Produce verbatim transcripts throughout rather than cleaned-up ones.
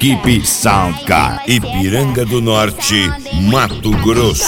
Equipe Soundcar, Ipiranga do Norte, Mato Grosso.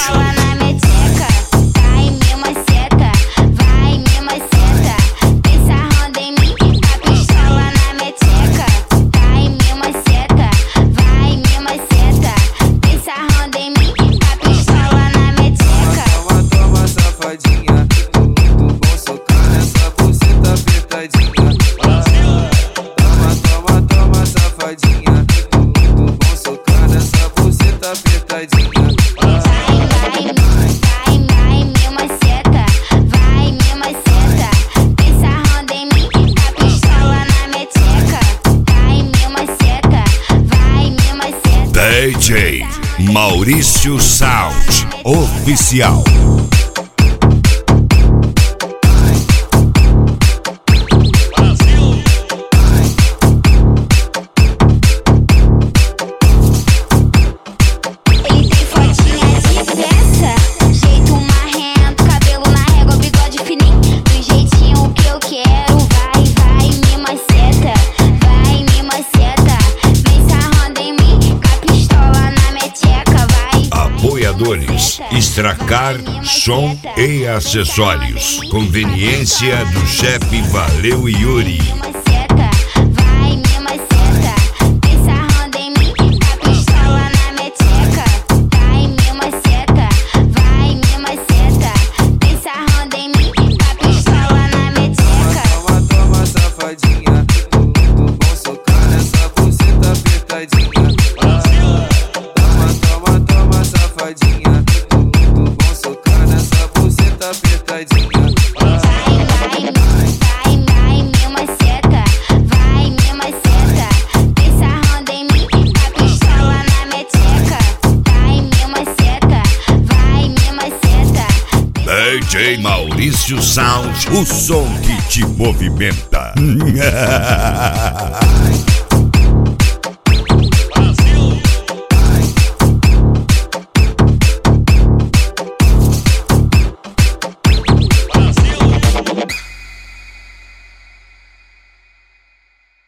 D J Maurício Sound Oficial. Extracar, som e acessórios. Conveniência do chefe Valeu Yuri. D J Maurício Sound, o som que te movimenta.